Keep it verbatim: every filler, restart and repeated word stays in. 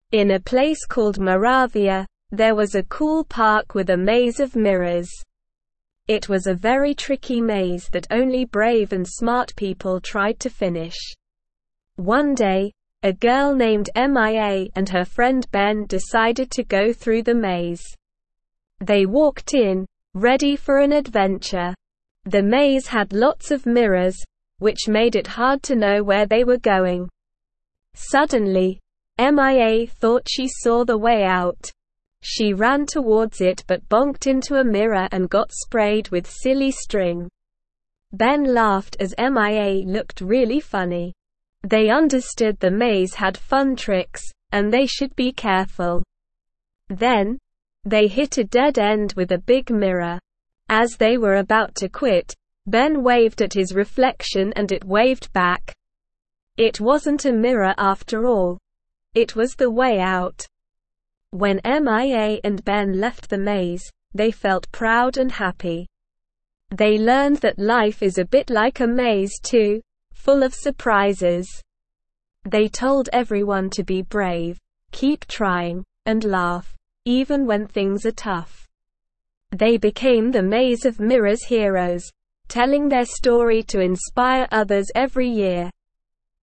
In a place called Moravia, there was a cool park with a maze of mirrors. It was a very tricky maze that only brave and smart people tried to finish. One day, a girl named Mia and her friend Ben decided to go through the maze. They walked in, ready for an adventure. The maze had lots of mirrors, which made it hard to know where they were going. Suddenly, Mia thought she saw the way out. She ran towards it but bonked into a mirror and got sprayed with silly string. Ben laughed as Mia looked really funny. They understood the maze had fun tricks, and they should be careful. Then, they hit a dead end with a big mirror. As they were about to quit, Ben waved at his reflection and it waved back. It wasn't a mirror after all. It was the way out. When Mia and Ben left the maze, they felt proud and happy. They learned that life is a bit like a maze too, full of surprises. They told everyone to be brave, keep trying, and laugh, even when things are tough. They became the Maze of Mirrors heroes, telling their story to inspire others every year.